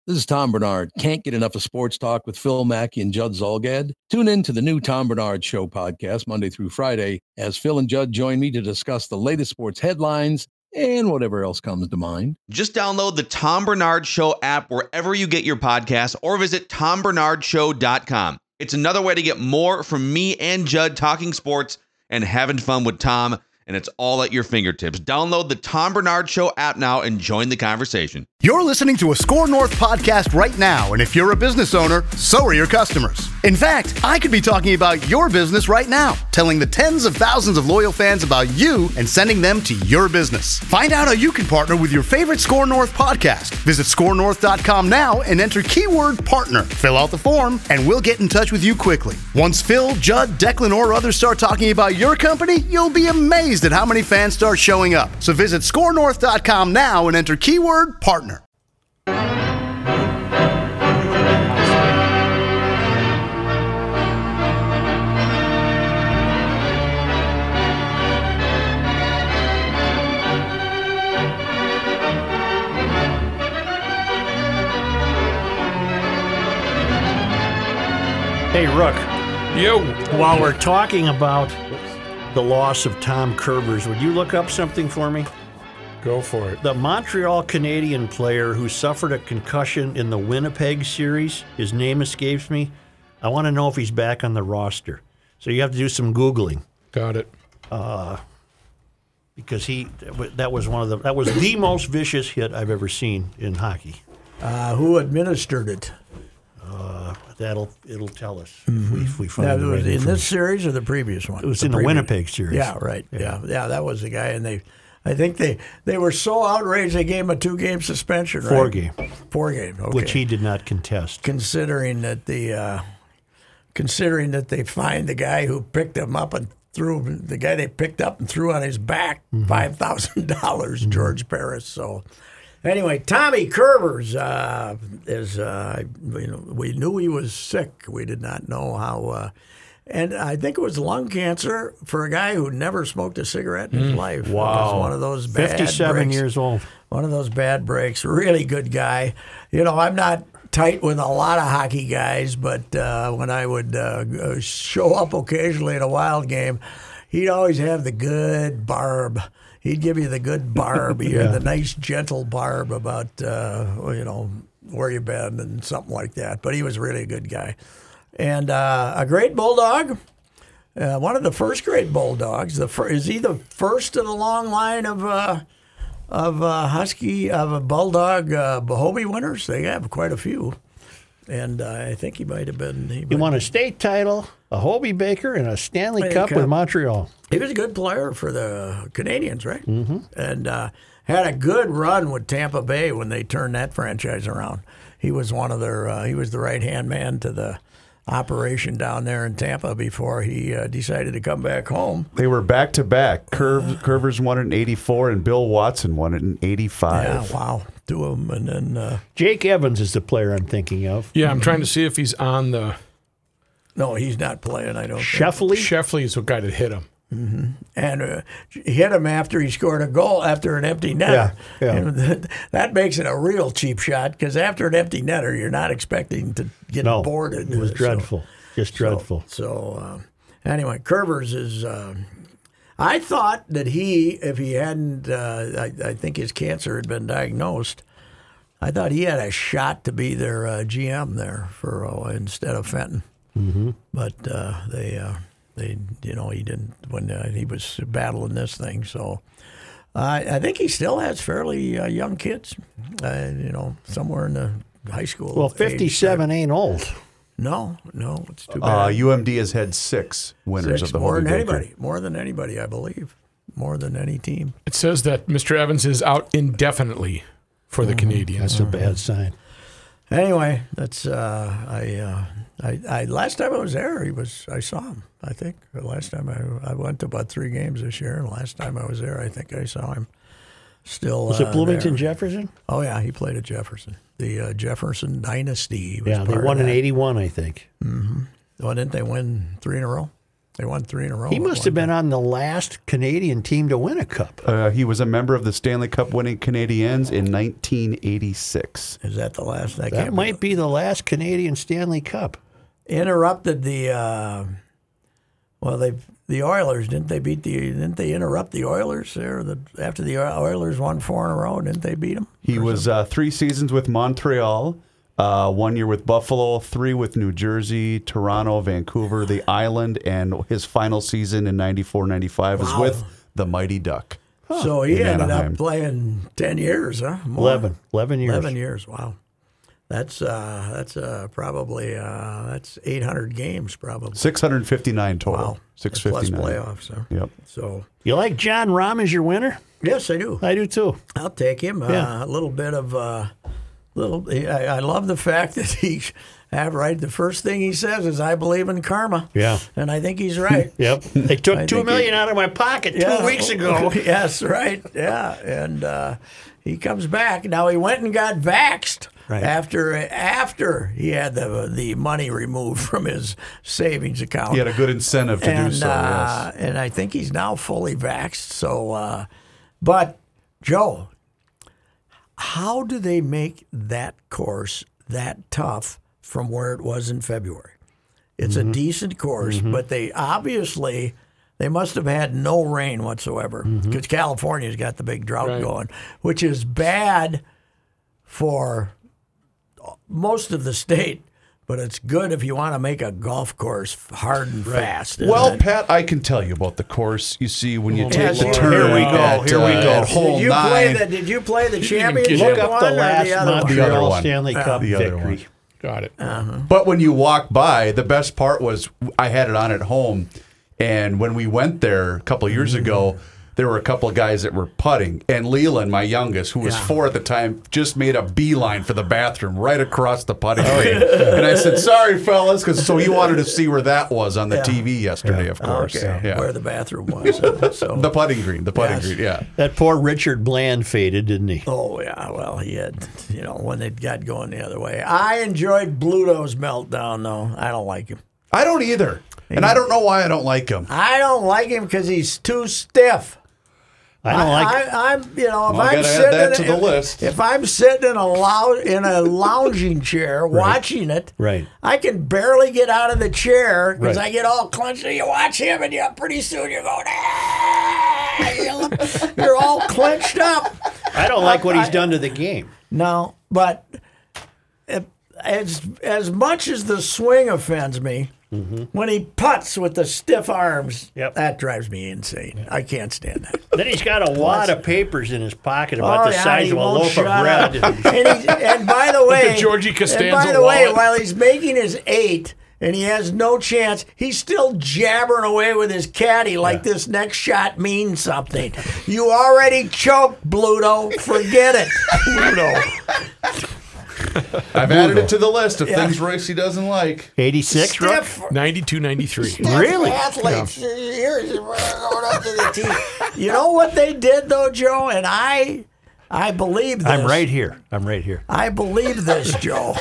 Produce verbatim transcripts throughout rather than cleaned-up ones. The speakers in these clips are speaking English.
This is Tom Bernard. Can't get enough of sports talk with Phil Mackey and Judd Zolgad? Tune in to the new Tom Bernard Show podcast Monday through Friday as Phil and Judd join me to discuss the latest sports headlines and whatever else comes to mind. Just download the Tom Bernard Show app wherever you get your podcasts or visit tom bernard show dot com. It's another way to get more from me and Judd talking sports and having fun with Tom, and it's all at your fingertips. Download the Tom Bernard Show app now and join the conversation. You're listening to a Score North podcast right now, and if you're a business owner, so are your customers. In fact, I could be talking about your business right now, telling the tens of thousands of loyal fans about you and sending them to your business. Find out how you can partner with your favorite Score North podcast. Visit score north dot com now and enter keyword partner. Fill out the form, and we'll get in touch with you quickly. Once Phil, Judd, Declan, or others start talking about your company, you'll be amazed at how many fans start showing up. So visit score north dot com now and enter keyword partner. Hey, Rook. Yo. While we're talking about the loss of Tom Kurvers, would you look up something for me? Go for it. The Montreal Canadian player who suffered a concussion in the Winnipeg series, his name escapes me. I want to know if he's back on the roster. So you have to do some Googling. Got it. Uh, because he that was one of the that was the most vicious hit I've ever seen in hockey. Uh, who administered it? Uh, that'll it'll tell us mm-hmm. if, we, if we find that the was right in this series or the previous one. It was the in previous. the Winnipeg series. Yeah, right. Yeah. Yeah. yeah, that was the guy, and they, I think they they were so outraged they gave him a two game suspension. Four right? game. Four game. Okay. Which he did not contest. Considering that the uh, considering that they fined the guy who picked him up and threw the guy they picked up and threw on his back mm-hmm. five thousand dollars, mm-hmm. George Paris. So. Anyway, Tommy Kurvers uh, is, uh, you know, we knew he was sick. We did not know how. Uh, and I think it was lung cancer for a guy who never smoked a cigarette in his mm. life. Wow. It was one of those bad fifty-seven breaks. years old. One of those bad breaks. Really good guy. You know, I'm not tight with a lot of hockey guys, but uh, when I would uh, show up occasionally at a Wild game, he'd always have the good barb. He'd give you the good barb, yeah. the nice, gentle barb about, uh, you know, where you've been and something like that. But he was really a good guy. And uh, a great bulldog, uh, one of the first great bulldogs. The fir- is he the first of the long line of uh, of uh, Husky, of a bulldog uh, Hobie winners? They have quite a few. And uh, I think he might have been. He, he won a state title, a Hobie Baker, and a Stanley Cup, Cup with Montreal. He was a good player for the Canadians, right? Mm-hmm. And uh, had a good run with Tampa Bay when they turned that franchise around. He was one of their. Uh, he was the right hand man to the operation down there in Tampa before he uh, decided to come back home. They were back to back. Curv, Curvers won it in eighty-four, and Bill Watson won it in eighty-five. Yeah, wow, two of them, and then uh, Jake Evans is the player I'm thinking of. Yeah, I'm trying to see if he's on the. No, he's not playing. I don't. Sheffley. Sheffley is the guy that hit him. Mm-hmm. And uh, he hit him after he scored a goal after an empty netter. Yeah, yeah. And that, that makes it a real cheap shot because after an empty netter, you're not expecting to get no, boarded. It was so, dreadful, just dreadful. So, so uh, anyway, Kurvers is. Uh, I thought that he, if he hadn't, uh, I, I think his cancer had been diagnosed. I thought he had a shot to be their uh, G M there for uh, instead of Fenton. Mm-hmm. But uh, they. Uh, They, you know, he didn't when uh, he was battling this thing. So uh, I think he still has fairly uh, young kids. Uh, you know, somewhere in the high school. Well, fifty-seven age. ain't old. No, no, it's too bad. Uh, U M D has had six winners six, of the more Hobie than Baker. anybody. More than anybody, I believe. More than any team. It says that Mister Evans is out indefinitely for the mm-hmm. Canadians. That's a bad sign. Anyway, that's uh, I, uh, I. I last time I was there, he was. I saw him. I think the last time I I went to about three games this year, and last time I was there, I think I saw him. Still, was it uh, Bloomington there. Jefferson? Oh yeah, he played at Jefferson, the uh, Jefferson dynasty. Was yeah, they part won of in that. eighty-one, I think. Mm-hmm. Well, didn't they win three in a row? They won three in a row. He at must one have been time. on the last Canadian team to win a cup. Uh, he was a member of the Stanley Cup winning Canadiens in nineteen eighty-six. Is that the last? I That can't might be the last Canadian Stanley Cup. interrupted the. Uh, well, they the Oilers didn't they beat the didn't they interrupt the Oilers there? The, after the Oilers won four in a row, didn't they beat them? He was uh, three seasons with Montreal, uh, one year with Buffalo, three with New Jersey, Toronto, Vancouver, the Island, and his final season in ninety-four ninety-five was Wow. with the Mighty Duck. So he in ended Anaheim. up playing ten years, huh? More. Eleven. Eleven years. Eleven years. Wow. That's uh, that's uh, probably uh, that's eight hundred games probably. six hundred fifty-nine total. Wow. six Plus fifty-nine. playoffs. Huh? Yep. So You like John Rahm as your winner? yes, I do. I do too. I'll take him. Yeah. Uh, a little bit of uh, little. I, I love the fact that he, have right. The first thing he says is, "I believe in karma." Yeah. and I think he's right. Yep. They took I two think million he- out of my pocket Yeah. two weeks ago. Yes, right. Yeah, and uh, he comes back now. He went and got vaxxed. Right. After after he had the the money removed from his savings account. He had a good incentive to and, do so, uh, yes. and I think he's now fully vaxxed. So, uh, but Joe, how do they make that course that tough from where it was in February? It's Mm-hmm. a decent course, but they obviously they must have had no rain whatsoever because Mm-hmm. California's got the big drought Right. going, which is bad for most of the state. But it's good if you want to make a golf course hard and fast. isn't Well, it? Pat, I can tell you about the course. You see, when you take Yes, the Lord. turn, Here we go, at, here we uh, go. at Did hole you nine, play the Did you play the get championship it. Look up one the or last the other one? The other Montreal one. Stanley Cup The other victory. one. Got it. But when you walk by, the best part was I had it on at home, and when we went there a couple of years ago, there were a couple of guys that were putting, and Leland, my youngest, who was Yeah. four at the time, just made a beeline for the bathroom right across the putting green. And I said, "Sorry, fellas," because so you wanted to see where that was on the Yeah. T V yesterday, of course. Okay, Yeah. where the bathroom was. uh, so. The putting green, the putting Yes. green, yeah. That poor Richard Bland faded, didn't he? Oh yeah, well he had, you know, when it got going the other way. I enjoyed Bluto's meltdown though. I don't like him. I don't either, and I don't know why I don't like him. I don't like him because he's too stiff. I don't like. I, I'm, you know, if Well, I I'm gotta add sitting that in, to the if, list. if I'm sitting in a lou- in a lounging chair watching it, Right. I can barely get out of the chair because Right. I get all clenched. You watch him, and you pretty soon you're going, ah! You look- you're all clenched up. I don't like what he's done to the game. No, but if, as as much as the swing offends me, when he putts with the stiff arms, Yep. that drives me insane. I can't stand that. Then he's got a wad of papers in his pocket about Oh, the yeah, size he of a won't loaf of shut up. bread. and, he's, and by the way, Georgie and Costanza by the way, wallet. while he's making his eight and he has no chance, he's still jabbering away with his caddy like this next shot means something. You already choked, Bluto. Forget it, Bluto. I've added it to the list of Yeah. things Royce doesn't like. eighty-six, Rook? Stiff. ninety-two ninety-three. Really? Athletes, here's going up to the tee. You know what they did though, Joe, and I, I believe this. I'm right here. I'm right here. I believe this, Joe.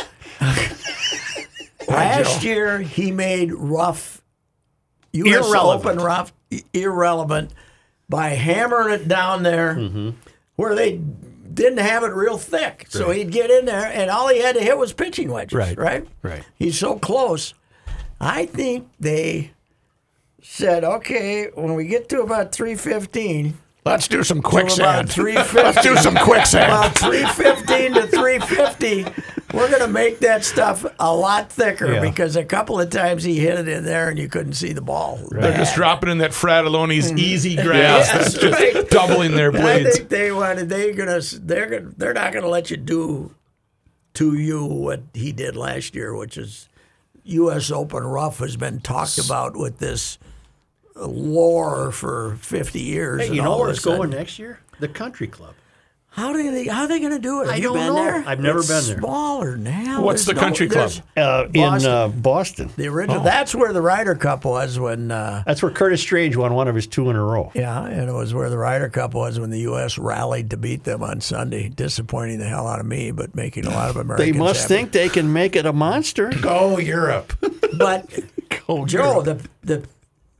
Last year, he made rough, U S Irrelevant. Open rough, i- irrelevant by hammering it down there Mm-hmm. where they didn't have it real thick. So he'd get in there, and all he had to hit was pitching wedges, Right. right? Right. He's so close. I think they said, okay, when we get to about three fifteen, Let's do some about quicksand. three fifty. Let's do some quicksand. About three fifteen to three fifty, we're going to make that stuff a lot thicker Yeah. because a couple of times he hit it in there and you couldn't see the ball. They're just dropping in that Fratelloni's easy grass. Yes, That's just right. doubling their And I blades. think they wanted they gonna they're gonna they're not going to let you do to you what he did last year, which is U S Open rough has been talked about with this lore for fifty years. Hey, and you know all where of a it's going sudden- next year? The Country Club. How do they? How are they going to do it? Have I you don't been know. there? I've never It's been there. Smaller now. What's There's the country club? there's Uh, in Boston. uh, Boston. The original. That's where the Ryder Cup was when. Uh, That's where Curtis Strange won one of his two in a row. yeah, and it was where the Ryder Cup was when the U S rallied to beat them on Sunday, disappointing the hell out of me, but making a lot of They Americans. must happy. think they can make it a monster. Go Europe. But Joe, the the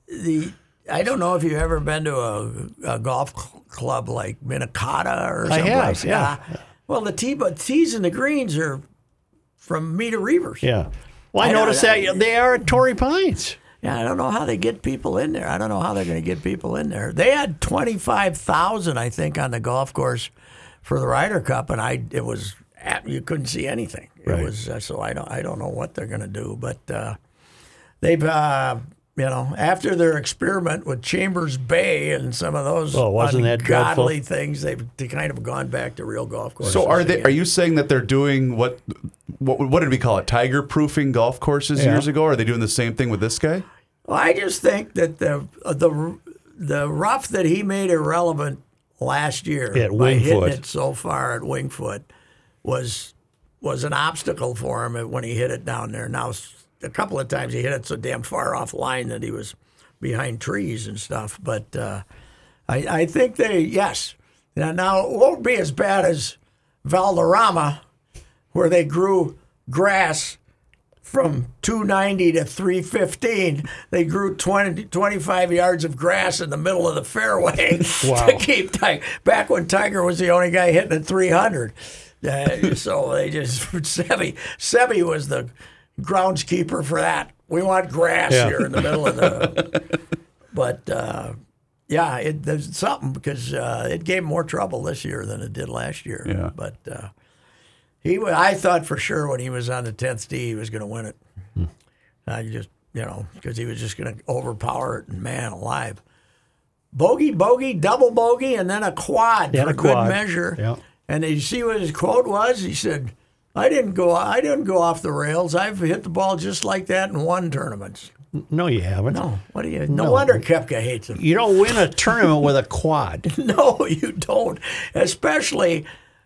the I don't know if you've ever been to a, a golf cl- club like Minnetonka or I something. have, yeah. Well, the tee, but tees and the greens are from me to Reavers. Yeah. Well, I, I know noticed that- that they are at Torrey Pines. Yeah, I don't know how they get people in there. I don't know how they're going to get people in there. They had twenty-five thousand, I think, on the golf course for the Ryder Cup, and I it was you couldn't see anything. It Right. was uh, so I don't I don't know what they're going to do, but uh, they've uh, you know after their experiment with Chambers Bay and some of those Oh, wasn't that dreadful? ungodly things, they've they kind of gone back to real golf courses. So are they? again. Are you saying that they're doing what? What, what did we call it? Tiger proofing golf courses Yeah. years ago? Are they doing the same thing with this guy? Well, I just think that the the the rough that he made irrelevant last year At by hitting Wingfoot. it so far at Wingfoot was was an obstacle for him when he hit it down there. Now, a couple of times he hit it so damn far off line that he was behind trees and stuff. But uh, I, I think they yes. Now, now it won't be as bad as Valderrama, where they grew grass from two ninety to three fifteen. They grew twenty, twenty-five yards of grass in the middle of the fairway Wow. to keep Tiger. Back when Tiger was the only guy hitting at three hundred. Uh, so they just, Sebi, Sebi was the groundskeeper for that. We want grass Yeah. here in the middle of the. But uh, yeah, it, there's something because uh, it gave him more trouble this year than it did last year. Yeah. But uh, he, wa- I thought for sure when he was on the tenth tee he was going to win it. Hmm. I just, you know, because he was just going to overpower it, and man alive, bogey, bogey, double bogey, and then a quad Yeah, for a good quad. measure. Yeah. And did you see what his quote was? He said, "I didn't go, I didn't go off the rails. I've hit the ball just like that and won tournaments." No, you haven't. No, what do you? No, No. wonder Koepka hates him. You don't win a tournament with a quad. No, you don't. Especially,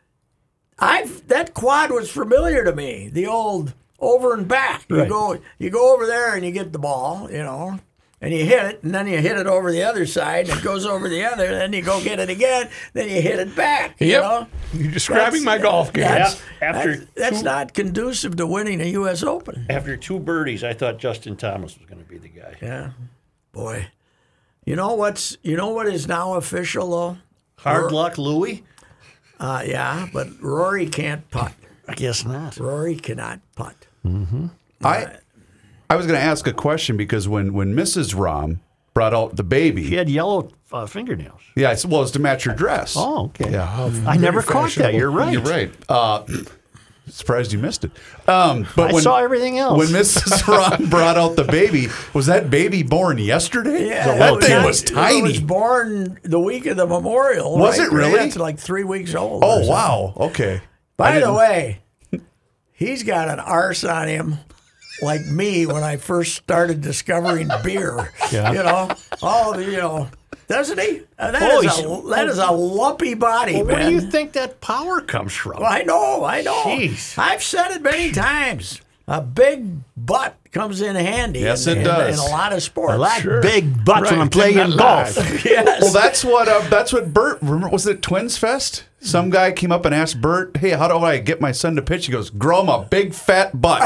I've that quad was familiar to me. The old over and back. You Right. go, you go over there and you get the ball, you know, and you hit it, and then you hit it over the other side, and it goes over the other. And then you go get it again, then you hit it back. You Yep. know? You're describing my That's- golf game. That's, Yeah, after that's, that's two- not conducive to winning a U S Open. After two birdies, I thought Justin Thomas was going to be the guy. Yeah, boy. You know what's? You know what is now official though? Hard luck, Louie? Uh, yeah, but Rory can't putt. I guess not. Rory cannot putt. I I was going to ask a question because when when Missus Rahm brought out the baby, She had yellow uh, fingernails. yeah, I said, well, it's to match her dress. Oh, okay. Yeah. I never caught that. You're right. You're right. Uh, surprised you missed it. Um, but I when, saw everything else. When Missus Rahm brought out the baby, was that baby born yesterday? Yeah, that it thing not- was It tiny. was born the week of the memorial. Was right? it really? Yeah, it's like three weeks old. or Oh something. wow. Okay. I By the didn't- way, he's got an arse on him. Like me when I first started discovering beer, Yeah. you know, all the, you know, doesn't he? Uh, that, Oh, is he's- a, that is a lumpy body, Well, man. where do you think that power comes from? Well, I know, I know. Jeez. I've said it many times. A big butt comes in handy. Yes, in, it in- does. in a lot of sports. I like Sure. big butts when Right, I'm playing not golf. live. Yes. Well, that's what uh, that's what Bert. Remember, was it Twins Fest? Some guy came up and asked Bert, "Hey, how do I get my son to pitch?" He goes, "Grow him a big fat butt."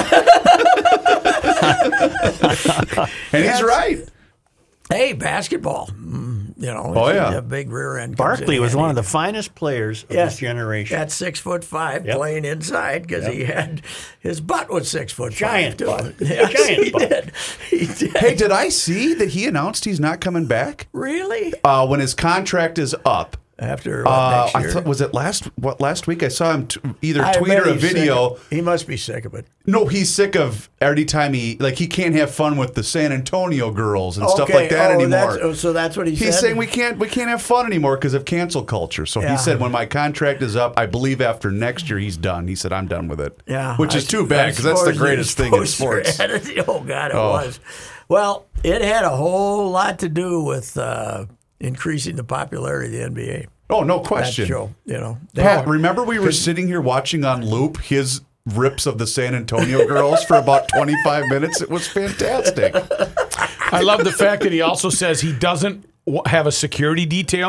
And he's right. Hey, basketball. Mm, you know, Oh, it's yeah. a big rear end. comes Barkley in was handy. one of the finest players of Yes, his generation. At six foot five, Yep. playing inside because he had his butt was six foot Giant five. butt. too. Yes, Giant he butt. did. He did. Hey, did I see that he announced he's not coming back Really? uh, when his contract is up? After what, Uh, next I year? thought was it last what last week? I saw him t- either I tweet bet or a he's sick video. of- he must be sick of it. No, he's sick of every time he like he can't have fun with the San Antonio girls and stuff like that oh, anymore. That's, oh, so that's what he He's said. saying we can't we can't have fun anymore because of cancel culture. So Yeah. he said when my contract is up, I believe after next year he's done. He said I'm done with it. Yeah, which I- is too I bad because that's the suppose greatest the thing in exposure sports. had it. Oh God, it Oh. was. Well, it had a whole lot to do with uh, increasing the popularity of the N B A. Oh, no That question. show, you know. They- Pat, remember we were sitting here watching on loop his rips of the San Antonio girls for about twenty-five minutes. It was fantastic. I love the fact that he also says he doesn't w- have a security detail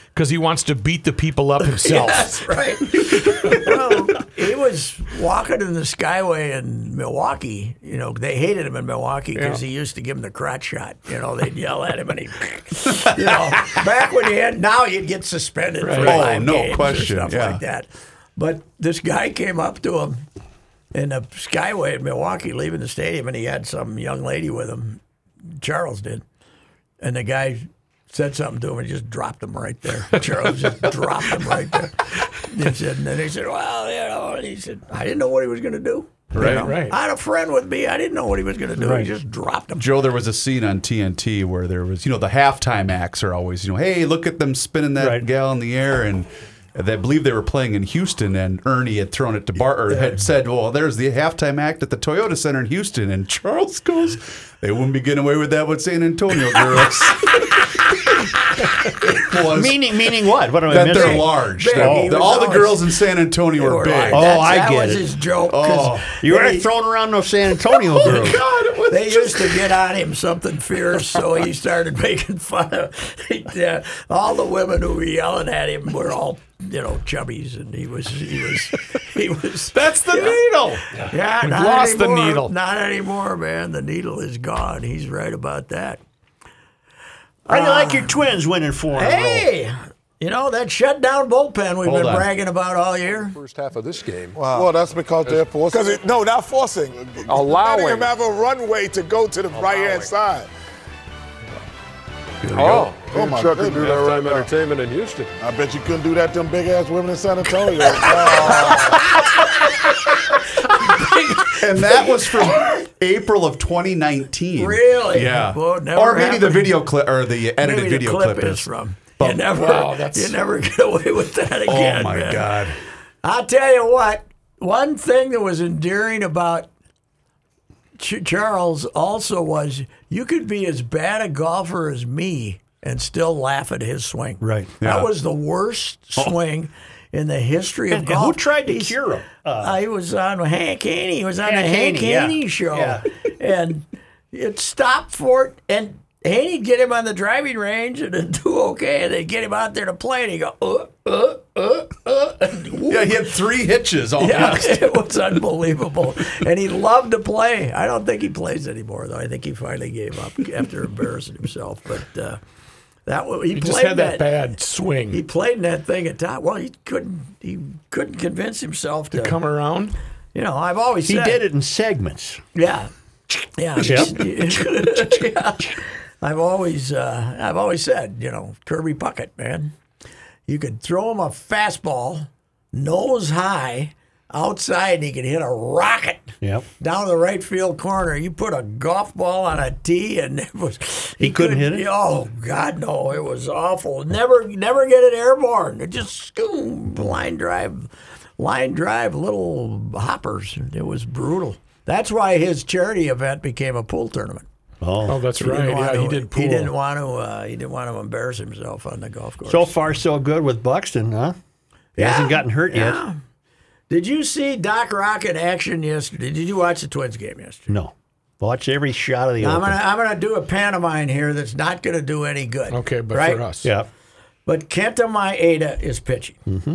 because he wants to beat the people up himself. That's right. Well, he was walking in the Skyway in Milwaukee. You know, they hated him in Milwaukee because Yeah. he used to give him the crotch shot. You know, they'd yell at him and he, you know, back when he had, now he'd get suspended for Oh, five no games question, or stuff yeah. like that. But this guy came up to him in the Skyway in Milwaukee, leaving the stadium, and he had some young lady with him. Charles did, and the guy said something to him and he just dropped him right there. Charles just dropped him right there. He said, and then he said, well, you know, and he said, I didn't know what he was going to do. You Right, know? right. I had a friend with me. I didn't know what he was going to do. Right. He just dropped him. Joe, there was a scene on T N T where there was, you know, the halftime acts are always, you know, hey, look at them spinning that Right. gal in the air. And they believe they were playing in Houston, and Ernie had thrown it to Bart, or had said, well, there's the halftime act at the Toyota Center in Houston. And Charles goes, they wouldn't be getting away with that with San Antonio girls. was Meaning, meaning what? What am I that missing? they're large. Big. That- He that was all the always- girls in San Antonio were big. Right. Oh, That's- I that get was it. his joke. 'cause Oh. You they- weren't throwing around no San Antonio girls. They used to get on him something fierce, so he started making fun of yeah, all the women who were yelling at him were all, you know, chubbies, and he was he was he was. That's the needle. Yeah, We've not lost the anymore. needle. Not anymore, man. The needle is gone. He's right about that. How do you like your Twins winning four in a row? Hey, you know that shutdown bullpen we've Hold been on. bragging about all year. First half of this game. Wow. Well, that's because they're forcing. Because it, no, not forcing. Allowing. Letting him have a runway to go to the right hand side. Oh, Oh, my Chuck could do goodness. that right now. Entertainment in Houston. I bet you couldn't do that to them big ass women in San Antonio. Oh. And that was from April of twenty nineteen. Really? Yeah. Well, it never or maybe the happened. video clip or the edited Maybe video the clip, clip is is. from. But- you never, Wow, that's- you never get away with that again. Oh my man. God. I'll tell you what. One thing that was endearing about Ch- Charles also was you could be as bad a golfer as me and still laugh at his swing. Right. That Yeah. was the worst swing in the history of And golf. who tried to He's- cure him? Uh, he was on Hank Haney. He was on Hank the Hank Haney, yeah. Haney show. Yeah. And it stopped for it. And Haney'd get him on the driving range and it'd do okay. And they'd get him out there to play and he'd go, uh, uh, uh, uh. And Yeah, he had three hitches almost. yeah, it was unbelievable. And he loved to play. I don't think he plays anymore, though. I think he finally gave up after embarrassing himself. But uh, that was, he, He played just had that that bad swing. He played in that thing at top. Well, he couldn't. He couldn't convince himself to, Come around. You know, I've always He said did it in segments. Yeah, yeah. yeah. I've always, uh, I've always said, you know, Kirby Puckett, man, you could throw him a fastball, nose high, outside, and he could hit a rocket Yep. down the right field corner. You put a golf ball on a tee, and it was He couldn't hit it? Oh God, no! It was awful. Never, never get it airborne. It just scoom, line drive, line drive, little hoppers. It was brutal. That's why his charity event became a pool tournament. Oh. Oh, that's He right. didn't want Yeah, to- he did pool. He didn't want to. Uh, he didn't want to embarrass himself on the golf course. So far, so good with Buxton, huh? He Yeah, hasn't gotten hurt yeah. yet. Did you see Doc Rock in action yesterday? Did you watch the Twins game yesterday? No. Watch every shot of the I'm open. gonna I'm gonna do a pantomime here that's not gonna do any good. Okay, but right? for us. Yeah. But Kenta Maeda is pitching, mm-hmm.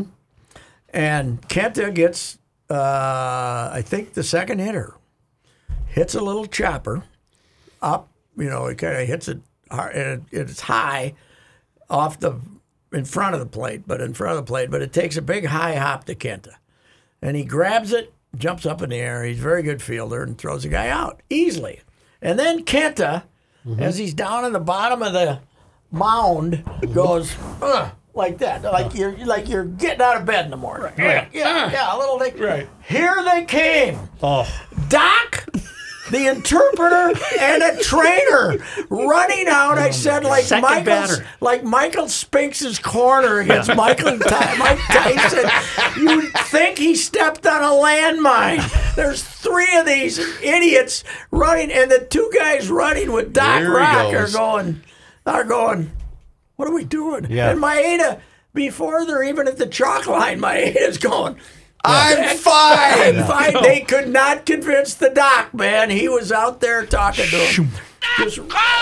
and Kenta gets uh, I think the second hitter hits a little chopper up. You know, it kind of hits it hard, and it, it's high off the in front of the plate, but in front of the plate. But it takes a big high hop to Kenta, and he grabs it, jumps up in the air. He's a very good fielder and throws the guy out easily. And then Kenta, as he's down in the bottom of the mound, goes "Ugh," like that, like you're like you're getting out of bed in the morning. Yeah, yeah, yeah, a little thing. Right. Here they came. Oh. Doc, the interpreter, and a trainer running out. I said, like Second Michael, batter. like Michael Spinks' corner against Michael Ty- Mike Tyson. You'd think he stepped on a landmine. There's three of these idiots running, and the two guys running with Doc There he Rock are goes. going, are going. What are we doing? Yeah. And Maeda, before they're even at the chalk line, Maeda's going. I'm fine. I'm fine. They could not convince the doc, man. He was out there talking to him. Just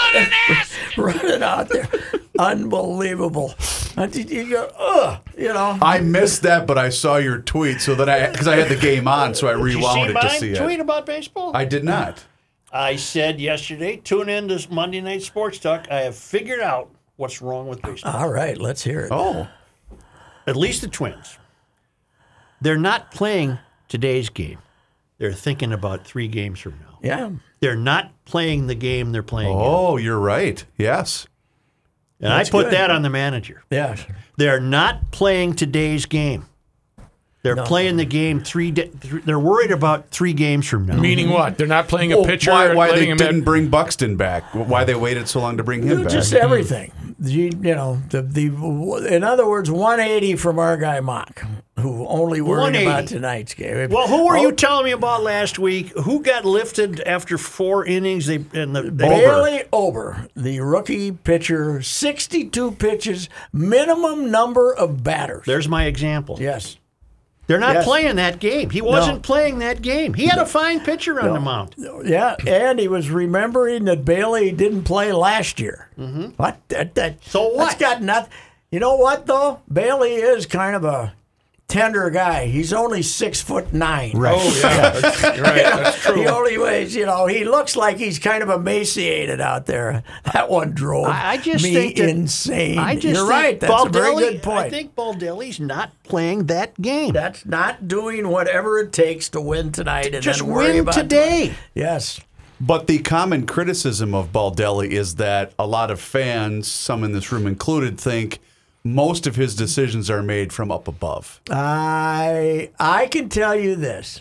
running out there. Unbelievable. And you go, ugh, you know. I missed that, but I saw your tweet, so that I because I had the game on, so I Did you rewound see it mine to see tweet it. about baseball? I did not. I said yesterday, tune in to Monday Night Sports Talk. I have figured out what's wrong with baseball. All right, let's hear it. Oh, At least the Twins. They're not playing today's game. They're thinking about three games from now. Yeah. They're not playing the game they're playing. oh, you're right. Yes. in. And I that's put good. that on the manager. Yeah. They're not playing today's game. They're No. playing the game three. Di- th- they're worried about three games from now. Meaning what? They're not playing a Well, pitcher. why and why letting they him didn't have- bring Buxton back? Why they waited so long to bring him back? Just everything. You, you know, the the in other words, one eighty from our guy Mock, who only worried one eighty. about tonight's game. Well, who were Oh, you telling me about last week? Who got lifted after four innings? They and the they, Bailey Ober, the rookie pitcher, sixty-two pitches, minimum number of batters. There's my example. Yes. They're not Yes. playing that game. He wasn't playing that game. He had a fine pitcher on the mound. Yeah, and he was remembering that Bailey didn't play last year. Mm-hmm. What? That, that, So what? That's got nothing. You know what, though? Bailey is kind of a tender guy. He's only six foot nine. Right. Oh, yeah. That's, you're right. That's true. He only weighs, you know, he looks like he's kind of emaciated out there. That one drove I, I just me think that, insane. I just You're think right. That's Baldelli, a very good point. I think Baldelli's not playing that game. That's not doing whatever it takes to win tonight and Just then worry win about today. tomorrow. Yes. But the common criticism of Baldelli is that a lot of fans, some in this room included, think most of his decisions are made from up above. I I can tell you this.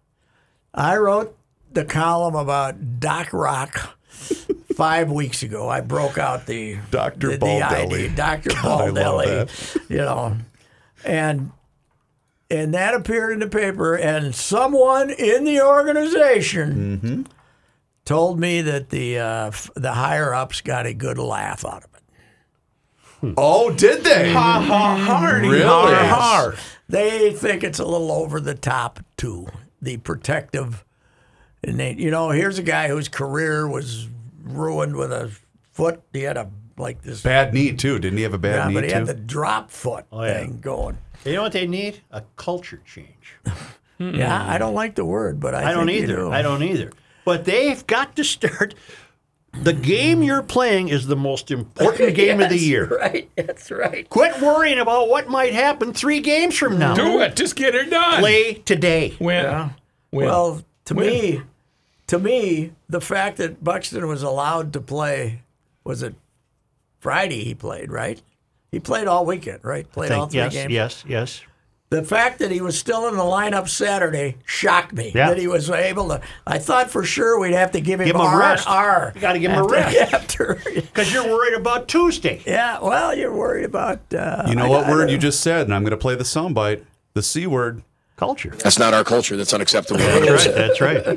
I wrote the column about Doc Rock five weeks ago. I broke out the Doctor the, the I D, Baldelli. Doctor God, I love Baldelli. You know, and and that appeared in the paper. And someone in the organization Mm-hmm. told me that the uh, f- the higher ups got a good laugh out of it. Oh, did they? Ha ha hardy. Really? Har har. They think it's a little over the top too. The protective, and they, you know, here's a guy whose career was ruined with a foot. He had a like this. Bad knee, too. Didn't he have a bad yeah, knee, but he too? had the drop foot yeah. thing going. You know what they need? A culture change. Yeah, I don't like the word, but I, I don't think you either. do. I don't either. But they've got to start. The game you're playing is the most important game of the Yes, year. Right, that's right. Quit worrying about what might happen three games from now. Do it. Just get it done. Play today. Win. Win. Well, to Win. me, to me, the fact that Buxton was allowed to play, was it Friday he played, right? He played all weekend, right? Played all Think- three yes, games. yes, yes. The fact that he was still in the lineup Saturday shocked me. Yeah. That he was able to. I thought for sure we'd have to give him, Give him a R rest. and R. You gotta give him a after- rest. After, Because you're worried about Tuesday. yeah, well, you're worried about. Uh, You know I- what I word don't- you just said, and I'm going to play the soundbite. The C word. Culture. That's not our culture. That's unacceptable. That's right. That's right.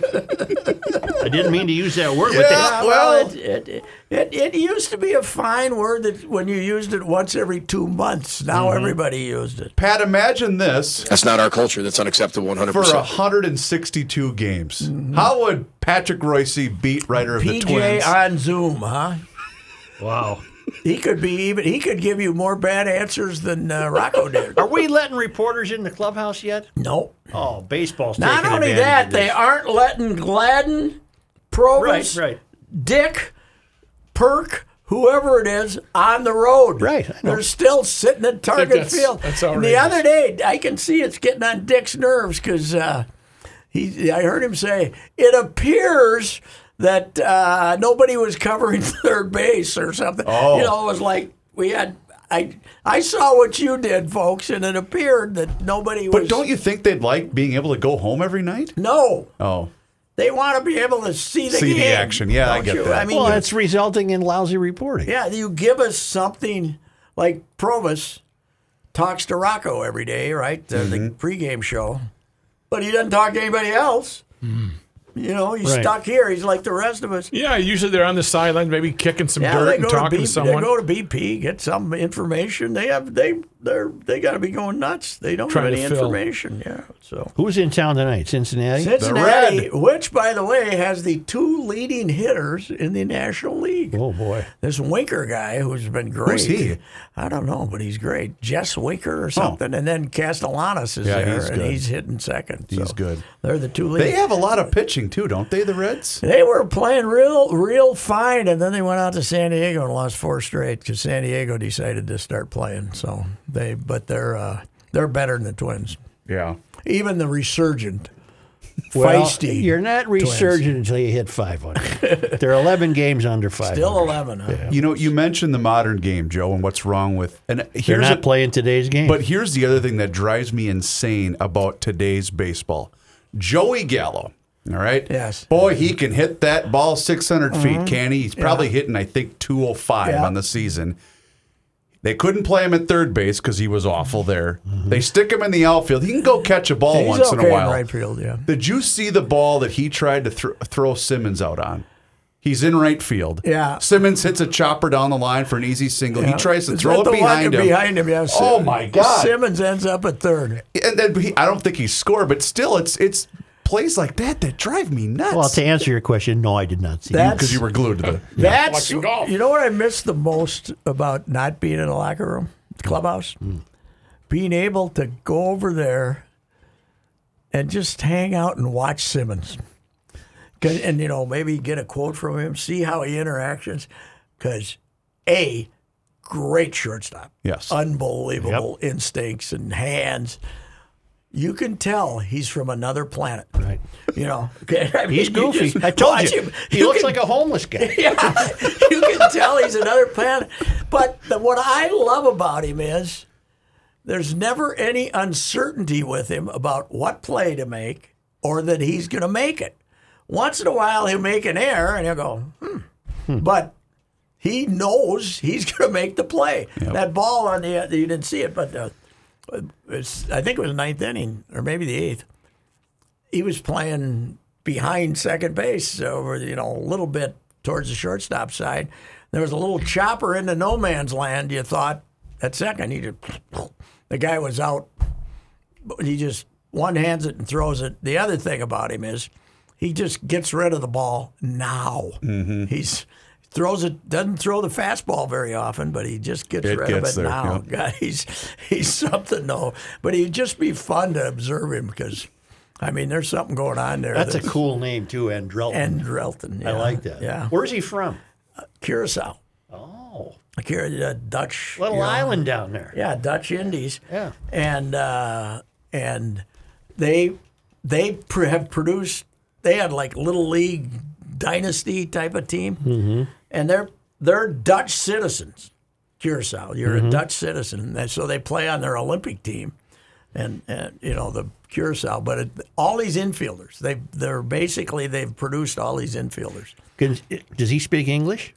I didn't mean to use that word, but Yeah, they, well, it, it, it, it used to be a fine word that when you used it once every two months. Now Mm-hmm. everybody used it. Pat, imagine this That's not our culture. That's unacceptable one hundred for percent. one hundred sixty-two games. How would Patrick Royce, beat writer of P the J Twins? on Zoom, huh? wow. He could be even. He could give you more bad answers than uh, Rocco did. Are we letting reporters in the clubhouse yet? Nope. Oh, baseball's Not taking only advantage that, of they this. aren't letting Gladden, Provis, Right, right. Dick, Perk, whoever it is, on the road. Right, I know. They're still sitting at Target that's- Field. that's and the outrageous. other day, I can see it's getting on Dick's nerves because uh, he. I heard him say it appears that uh, nobody was covering third base or something. Oh. You know, it was like we had. I I saw what you did, folks, and it appeared that nobody was. But don't you think they'd like being able to go home every night? No. Oh. They want to be able to see the See the game, action. Yeah, I don't get you? that. I mean, Well, you- it's resulting in lousy reporting. yeah, you give us something like Provis talks to Rocco every day, right? Uh, Mm-hmm. The pregame show, but he doesn't talk to anybody else. You know, he's Right. stuck here. He's like the rest of us. Yeah, usually they're on the sideline, maybe kicking some Yeah, dirt they and go, to talking B- to someone. they go to B P, get some information. They have they they're they got to be going nuts. They don't Trying have any to fill. information. Yeah. So Who's in town tonight? Cincinnati? Cincinnati, which by the way has the two leading hitters in the National League. Oh boy. This Winker guy who's been great. Who's he? I don't know, but he's great. Jess Winker or something. And then Castellanos is Yeah, there, he's and good. he's hitting second. He's So good. They're the two They leading. have a lot of pitching too, don't they? The Reds. They were playing real, real fine, and then they went out to San Diego and lost four straight because San Diego decided to start playing. So they, but they're uh, they're better than the Twins. Yeah. Even the resurgent, Well, feisty. you're not resurgent until you hit five hundred. They're eleven games under five hundred. Still eleven. Huh? You know, you mentioned the modern game, Joe, and what's wrong with and They're here's not a, playing today's game. But here's the other thing that drives me insane about today's baseball. Joey Gallo, all right? Yes. Boy, he can hit that ball six hundred feet, can he? He's probably Yeah. hitting, I think, two oh five Yeah. on the season. They couldn't play him at third base because he was awful there. They stick him in the outfield. He can go catch a ball He's once okay in a while. in right field. Yeah. Did you see the ball that he tried to th- throw Simmons out on? He's in right field. Yeah. Simmons hits a chopper down the line for an easy single. He Yeah. tries to Is throw that it the one behind him. Behind him, yeah. Oh, my God. Simmons ends up at third. And then he, I don't think he scored, but still, it's it's plays like that that drive me nuts. well, to answer your question, no, I did not see That's- that. because you were glued to the. That's watching golf. you know what I miss the most about not being in a locker room, clubhouse, being able to go over there and just hang out and watch Simmons, 'Cause- and you know maybe get a quote from him, see how he interactions, because a great shortstop, Yes. unbelievable instincts and hands. You can tell he's from another planet. Right. You know, okay? I mean, He's you goofy. just I told watch you. him. He You looks can- like a homeless guy. yeah, you can tell he's another planet. But the, what I love about him is there's never any uncertainty with him about what play to make or that he's going to make it. Once in a while, he'll make an error and he'll go, hmm. But he knows he's going to make the play. That ball on the, you didn't see it, but uh, it's, I think it was the ninth inning or maybe the eighth. He was playing behind second base over, you know, a little bit towards the shortstop side. There was a little chopper into no man's land. You thought at second, he just, the guy was out. He just one hands it and throws it. The other thing about him is he just gets rid of the ball now. Mm-hmm. He's throws it, doesn't throw the fastball very often, but he just gets It rid gets of it there, now. yeah. God, he's he's something though. But he'd just be fun to observe him because, I mean, there's something going on there. That's a cool name, too, Andrelton. Andrelton. I Yeah. like that. Yeah. Where's he from? Curacao. Oh, Cura- uh, Dutch. little you know, island down there. Yeah, Dutch Indies. Yeah. And uh, and they they pr- have produced. They had like little league dynasty type of team, mm-hmm. and they're they're Dutch citizens. Curacao, you're Mm-hmm. a Dutch citizen, and so they play on their Olympic team, and, and you know the Curacao. But it, all these infielders, they they're basically they've produced all these infielders. Can, does he speak English?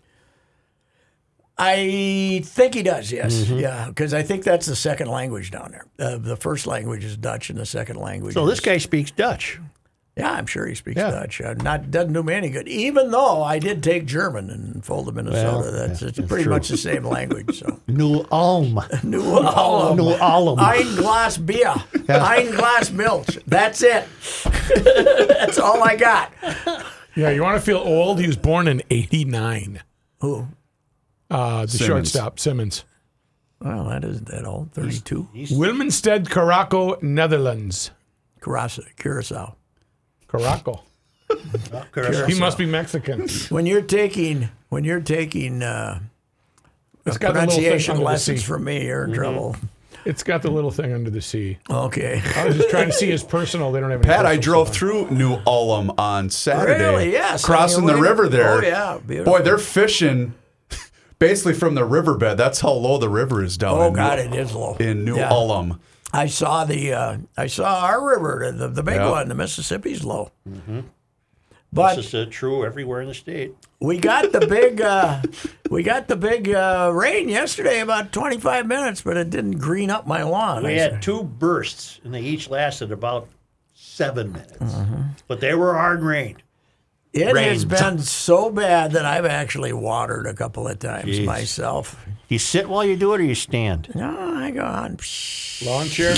I think he does, yes. Mm-hmm. Yeah, because I think that's the second language down there. Uh, the first language is Dutch, and the second language. So is, this guy speaks Dutch. yeah, I'm sure he speaks Yeah. Dutch. Uh, not doesn't do me any good. Even though I did take German in Fulda, Minnesota. Well, that's yeah, it's that's pretty true. much the same language. So New Ulm. New Ulm, New Ulm. ein Glas Bier, ein Glas Milch. That's it. That's all I got. Yeah, you want to feel old? He was born in eighty-nine. Who? Uh, the Simmons. shortstop, Simmons. Well, that isn't that old. Thirty-two. Wilmenstead, Caraco, Netherlands. Curacao. Curacao. Caraco. He must be Mexican. When you're taking when you're taking uh, It's got the little thing pronunciation under the lessons C. from me, you're in trouble. It's got the little thing under the C. Okay. I was just trying to see his personal. They don't have any Pat, I personal drove stuff. through New Ulm on Saturday. Really? Yes. Crossing On the your way to- river there. Oh, yeah. Beautiful. Boy, they're fishing basically from the riverbed. That's how low the river is down Oh in, God, New, it is low. in New Yeah. Ulm. I saw the uh, I saw our river, the the big Yeah. one, the Mississippi's low. But This is uh, true everywhere in the state. we got the big uh, we got the big uh, rain yesterday, about twenty-five minutes, but it didn't green up my lawn. We I had said, two bursts, and they each lasted about seven minutes. But they were hard rain. It rain. has been so bad that I've actually watered a couple of times Jeez. myself. You sit while you do it, or you stand? No, I go on. Lawn chair.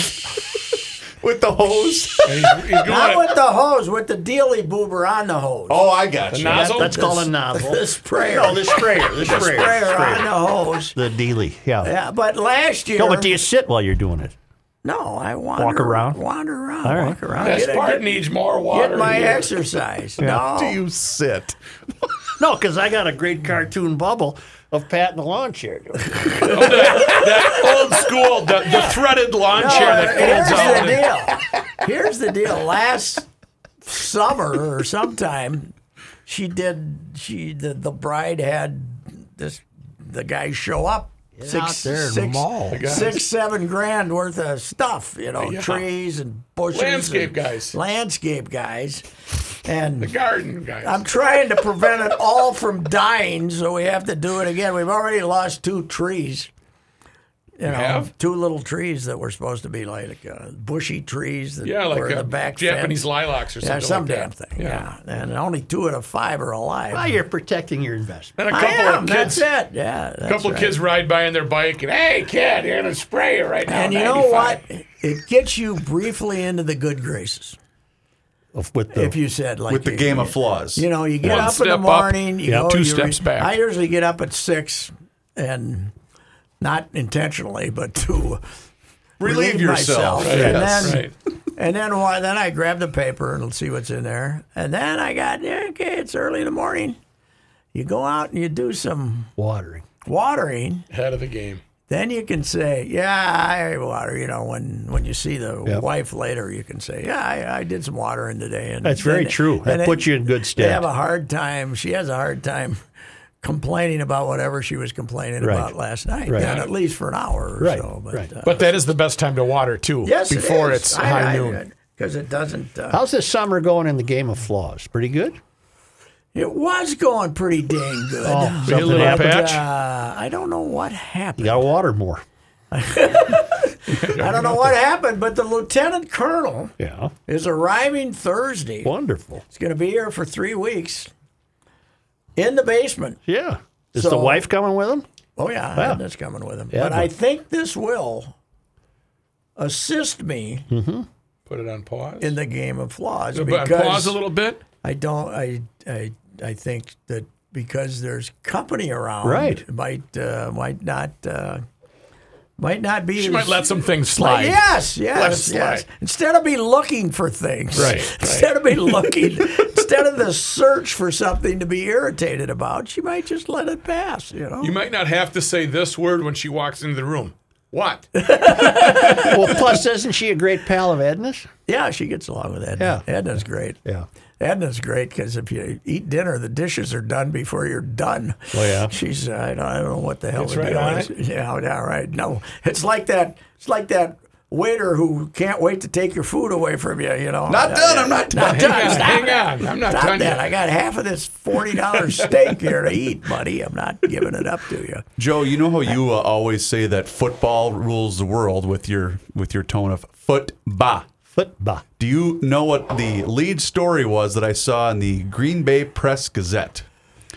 With the hose. And he's, he's going Not at- with the hose, with the dealy boober on the hose. Oh, I got The you. nozzle? That's called a nozzle. The sprayer. No, the sprayer. The sprayer. sprayer on the hose. The dealy. Yeah. Yeah, but last year. No, but do you sit while you're doing it? No, I wander, Walk around? Wander around. All right. Walk around. This Get, part get, needs more water. get my here. exercise. No. Do you sit? No, because I got a great cartoon bubble of Pat in the lawn chair. Oh, that, that old school, the, the threaded lawn No, chair that here's folds out. the deal. Here's the deal. Last summer or sometime, she did. She the, the bride had this. The guy show up. Six, out there in the six, mall. The guys. six, seven grand worth of stuff. You know, Yeah. trees and bushes. Landscape and guys. Landscape guys. And The garden guys. I'm trying to prevent it all from dying, so we have to do it again. We've already lost two trees. You know, have? two little trees that were supposed to be like uh, bushy trees that yeah, like were in uh, the back Japanese fence. lilacs or something Yeah, some like damn that. thing. Yeah. and only two out of five are alive. Well, you're protecting your investment. And a I couple am, of kids, that's it. Yeah, a that's couple of right. kids ride by on their bike, and hey, kid, you're gonna spray it right now. And you know ninety-five. what? It gets you briefly into the good graces. With the, If you said like With the you- game of flaws. You know, you get One up in step the up, morning. You yeah, go, two you steps back. I usually get up at six, and not intentionally, but to Relieve yourself. myself. Right, and yes, then, right. and then, why- then I grab the paper and see what's in there. And then I got yeah, okay. It's early in the morning. You go out and you do some watering. watering. Head of the game. Then you can say, yeah, I water. You know, when, when you see the Yep. wife later, you can say, yeah, I, I did some watering today. And That's very and- true. That and puts you in good They stead. have a hard time. She has a hard time complaining about whatever she was complaining Right. about last night, Right. and at least for an hour or Right, so. But, right. uh, But that is the best time to water too. yes, it before is. it's I- high I- noon. because it doesn't. Uh, How's this summer going in the game of flaws? Pretty good? it was going pretty dang good. Oh, Be a something little happened? patch. Uh, I don't know what happened. You got to water more. I don't know what happened, but the lieutenant colonel Yeah. is arriving Thursday. Wonderful. He's going to be here for three weeks in the basement. Yeah. Is So- the wife coming with him? Oh, yeah, Wow. Edna's coming with him. Yeah, but but- I think this will assist me Put it on pause. in the game of flaws. But because pause a little bit. I don't, I, I, I think that because there's company around, Right. it might, uh, might not, uh, might not be. She as- might let some things slide. Yes, Let it yes, slide. yes. Instead of me looking for things, Right, right. Instead of me looking, instead of the search for something to be irritated about, she might just let it pass. You know. You might not have to say this word when she walks into the room. What? Well, plus, isn't she a great pal of Edna's? Yeah, she gets along with Edna. Yeah. Edna's great. Yeah. Edna's great because if you eat dinner, the dishes are done before you're done. Oh, yeah? She's uh, I don't I don't know what the hell It's the right deal on is. it? Yeah, yeah, right. No, it's like that. It's like that waiter who can't wait to take your food away from you. You know, Not done, I'm not done. Not done. Hang on, Stop hang it. on. I'm not Stop done that. yet. I got half of this forty dollar steak here to eat, buddy. I'm not giving it up to you. Joe, you know how you uh, always say that football rules the world with your with your tone of football. Football. Do you know what the lead story was that I saw in the Green Bay Press Gazette?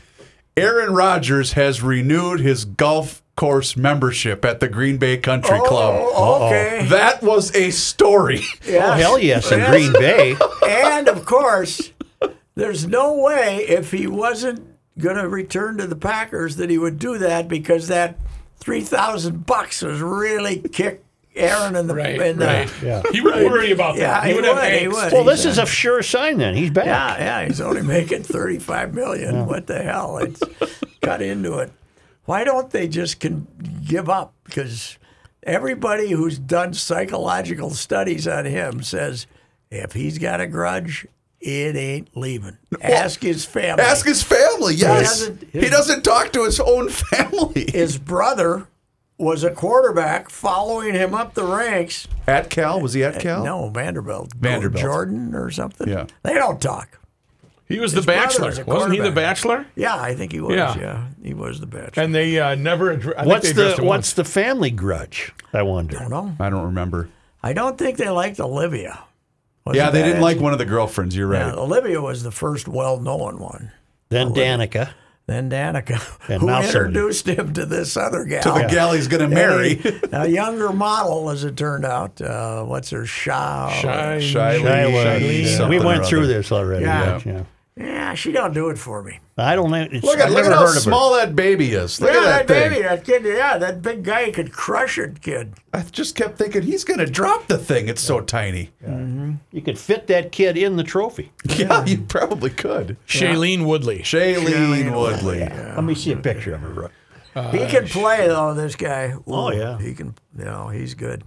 Aaron Rodgers has renewed his golf course membership at the Green Bay Country Club. Oh, okay. That was a story. Yeah. Oh, hell yes, in Green Bay. And of course, there's no way if he wasn't going to return to the Packers that he would do that because that three thousand bucks was really kicked Aaron in the Right, in the, right. Yeah. He would worry about Yeah, that. He, he would have would, he angst. would. Well, this He's, is a sure sign then. He's back. Yeah, yeah, he's only making thirty-five million. What the hell? It's cut into it. Why don't they just can give up? Because everybody who's done psychological studies on him says if he's got a grudge, it ain't leaving. Ask his family. Ask his family, yes. doesn't- He doesn't talk to his own family. His brother was a quarterback following him up the ranks. At Cal? Was he at Cal? No, Vanderbilt. Vanderbilt. Jordan or something. Yeah. They don't talk. He was His the brother Bachelor. was a Wasn't he the quarterback. Bachelor? Yeah, I think he was. Yeah. Yeah, he was the bachelor. And they uh, never addressed. What's they the addressed him What's once. the family grudge? I wonder. I don't know. I don't remember. I don't think they liked Olivia. Yeah, they that didn't it? like one of the girlfriends. You're right. Yeah, Olivia was the first well-known one. Then Danica. Then Danica, And who now introduced him to this other gal. To the gal he's going to marry. A, a younger model, as it turned out. Uh, what's her? Sha. Shine. Shiley, Shiley. Shiley Yeah. something We or went through other. this already. Yeah. Yeah. Yeah, she don't do it for me. I don't know. It's, Look at, I've look never at how heard of her. small that baby is. Look yeah, at that, that thing. baby, that kid. Yeah, that big guy could crush it, kid. I just kept thinking he's going to drop the thing. It's so tiny. You could fit that kid in the trophy. Yeah, you probably could. Shailene Woodley. Shailene Woodley. Let me see a picture of her. He can play though. This guy. Ooh, Oh, yeah. he can. You know, he's good.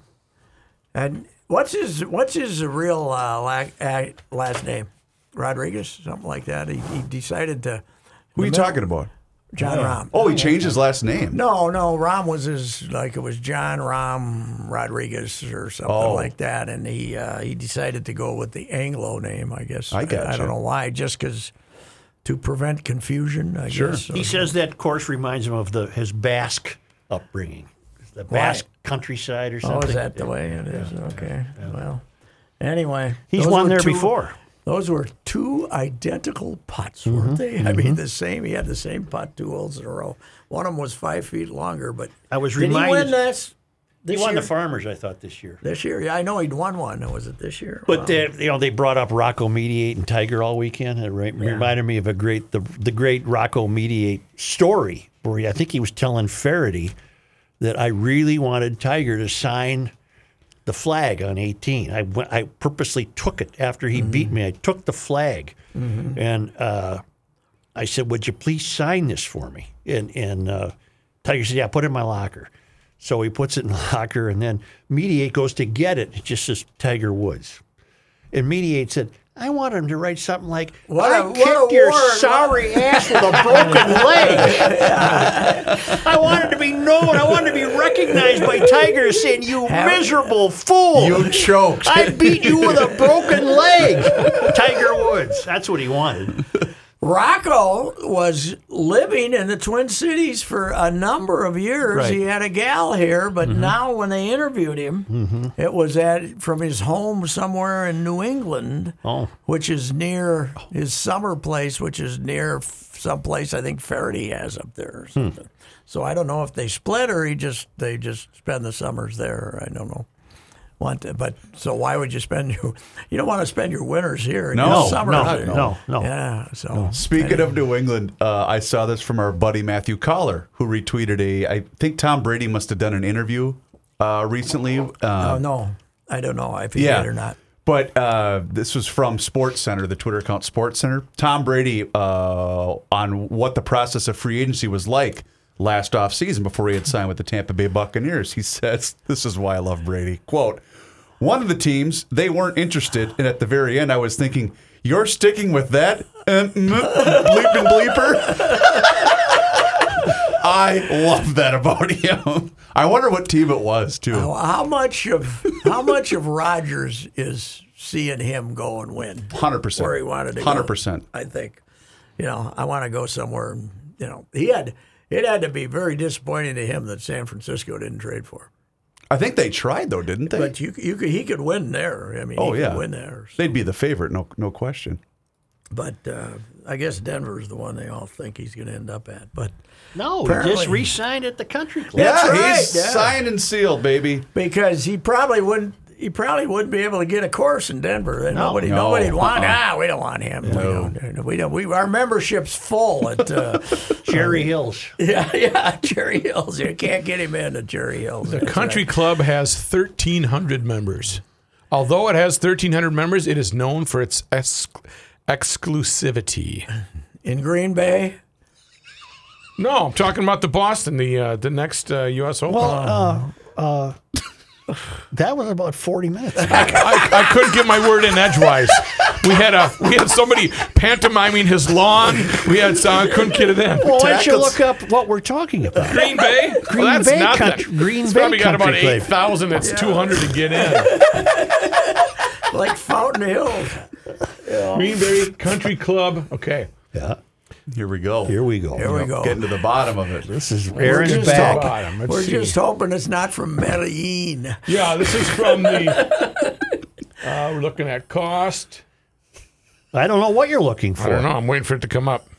And what's his what's his real uh, la- uh, last name? Rodriguez, something like that. He, he decided to. Who are you talking about? John Rahm. Oh, he changed his last name. No, no, Rahm was his like it was John Rahm Rodriguez or something Oh. like that, and he uh, he decided to go with the Anglo name. I guess I I, gotcha. don't know why, just because to prevent confusion. I Sure. guess. He says that course reminds him of the his Basque upbringing, the Basque countryside or "Oh, something. is that the way it is?" Okay. Well, anyway, He's those won were there two- before. Those were two identical putts, Mm-hmm. weren't they? I mean, the same. He had the same putt two holes in a row. One of them was five feet longer, but I was did he reminded- win this? He This won year? the Farmers, I thought, this year. This year, yeah, I know he'd won one. Was it this year? But Wow. they, you know, they brought up Rocco Mediate and Tiger all weekend. It right, reminded me of a great the the great Rocco Mediate story where he, I think he was telling Faraday that I really wanted Tiger to sign the flag on eighteen. I went, I purposely took it after he Mm-hmm. beat me. I took the flag, and uh, I said, "Would you please sign this for me?" And and uh, Tiger said, "Yeah, put it in my locker." So he puts it in the locker, and then Mediate goes to get it. It just says Tiger Woods. And Mediate said, I want him to write something like, What I a- what kicked a your word. sorry ass with a broken leg. I wanted to be known. I wanted to be recognized by Tiger saying, you miserable fool. You choked. I beat you with a broken leg. Tiger Woods. That's what he wanted. Rocco was living in the Twin Cities for a number of years. Right. He had a gal here, but now when they interviewed him, it was at from his home somewhere in New England, Oh. which is near his summer place, which is near f- someplace I think Faraday has up there or something. So I don't know if they split or he just they just spend the summers there. I don't know. Want to, but so why would you spend your? You don't want to spend your winters here. No, your no, summers no, here. no, no. Yeah. So Speaking of New England, uh, I saw this from our buddy Matthew Collar, who retweeted a. I think Tom Brady must have done an interview uh, recently. Uh, oh no, I don't know if he yeah, did or not. But uh, this was from Sports Center, the Twitter account Sports Center. Tom Brady uh, on what the process of free agency was like last offseason before he had signed with the Tampa Bay Buccaneers. He says, "This is why I love Brady." Quote. One of the teams, they weren't interested, and at the very end, I was thinking, you're sticking with that? Uh, mm, bleeping bleeper? I love that about him. I wonder what team it was, too. How, how much of how much of Rodgers is seeing him go and win? one hundred percent. Where he wanted to one hundred go. percent. I think. You know, I want to go somewhere. And, you know, he had it had to be very disappointing to him that San Francisco didn't trade for him. I think they tried, though, didn't they? But you, you could, he could win there. I mean, oh, he yeah. could win there. They'd be the favorite, no no question. But uh, I guess Denver's the one they all think he's going to end up at. But No, he Apparently. just re-signed at the country club. That's yeah, right, he's yeah. signed and sealed, baby. because he probably wouldn't. He probably wouldn't be able to get a course in Denver. And nobody, No. nobody'd want. Uh-uh. Ah, we don't want him. We don't. We don't. We our membership's full at. Uh, Cherry Hills. yeah, yeah, Cherry Hills. You can't get him in at Cherry Hills. The country club has thirteen hundred members. Although it has thirteen hundred members, it is known for its ex- exclusivity. in Green Bay. No, I'm talking about the Boston, the uh, the next uh, U S Open. Well, uh, uh, that was about forty minutes. I, I couldn't get my word in edgewise. We had a we had somebody pantomiming his lawn. We had so I couldn't get it in. Well, why don't you Tackles. look up what we're talking about? Green Bay. Green well, that's Bay nothing. country- Green it's Bay probably got about Country Club. eight thousand. That's two hundred to get in. Like Fountain Hills. Green Bay Country Club. Okay. Yeah. Here we go. Here we go. Here we go. Getting to the bottom of it. This is We're Aaron's just back. Bottom. Let's We're see. just hoping it's not from Medellin. Yeah, this is from the Uh, we're looking at cost. I don't know what you're looking for. I don't know. I'm waiting for it to come up.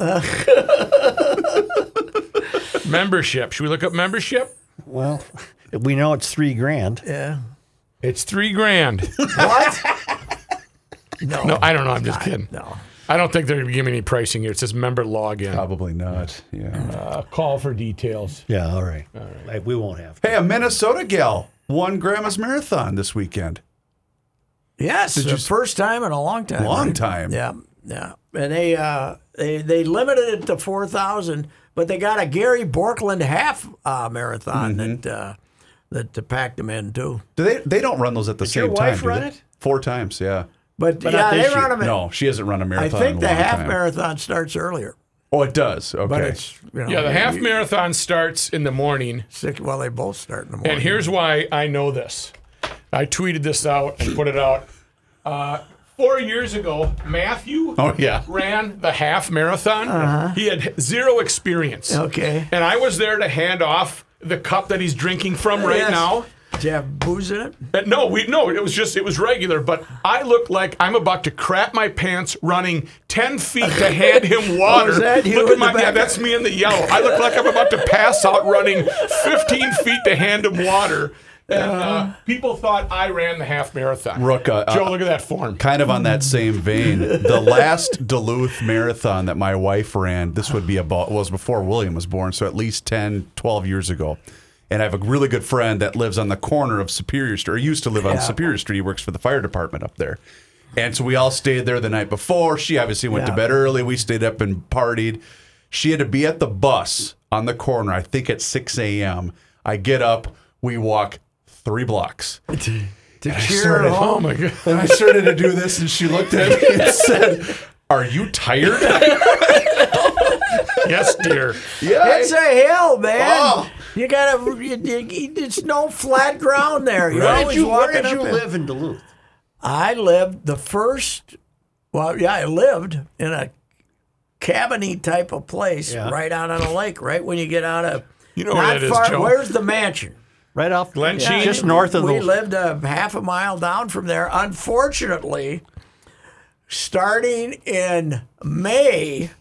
Membership. Should we look up membership? Well, we know it's three grand. Yeah. It's three grand. What? No. No, I don't know. I'm just kidding. No. I don't think they're going to give me any pricing here. It says member login. Probably not. Yeah. Uh, call for details. Yeah, all right. All right. We won't have to. Hey, a Minnesota gal won Grandma's Marathon this weekend. Yes, Did the you- first time in a long time. Long right? time. Yeah, yeah. And they uh, they they limited it to four thousand, but they got a Gary Borkland half uh, marathon Mm-hmm. that uh, that uh, packed them in too. Do they? They don't run those at the Did same your time. wife do run they? it? Four times. Yeah. But, But yeah, not they this run year. them. In, No, she hasn't run a I marathon. think in a the long half time. marathon starts earlier, Oh, it does. Okay. but it's you know, Yeah, the half you- marathon starts in the morning. Six, well, they both start in the morning. And here's why I know this. I tweeted this out and put it out. Uh, four years ago, Matthew Oh, yeah. ran the half marathon. He had zero experience. Okay. And I was there to hand off the cup that he's drinking from right Yes. now. Do you have booze in it? Uh, no, we no, it was just it was regular, but I looked like I'm about to crap my pants running ten feet to hand him water. is that you Look in at my the yeah, back? that's me in the yellow. I look like I'm about to pass out running fifteen feet to hand him water. And uh, people thought I ran the half marathon. Rook, uh, Joe, uh, look at that form. Kind of on that same vein, the last Duluth marathon that my wife ran, this would be about, well, it was before William was born, so at least ten, twelve years ago. And I have a really good friend that lives on the corner of Superior Street, or used to live on Yeah. Superior Street. He works for the fire department up there. And so we all stayed there the night before. She obviously went Yeah. to bed early. We stayed up and partied. She had to be at the bus on the corner, I think at six a.m. I get up, we walk three blocks. To cheer started- her home. Oh my god. And I started to do this, and she looked at me and said, "Are you tired?" Yes, dear. Yeah. It's a hill, man. Oh. You gotta. You, you, it's no flat ground there. You're Where did always you, where walking did you up it. live in Duluth? I lived the first. Well, yeah, I lived in a cabin-y type of place Yeah. right out on a lake. Right when you get out of. You know where not that is, far, Joe. Where's the mansion? Right off Glen Yeah, Sheen? just north of we the. lived a half a mile down from there. Unfortunately, starting in May,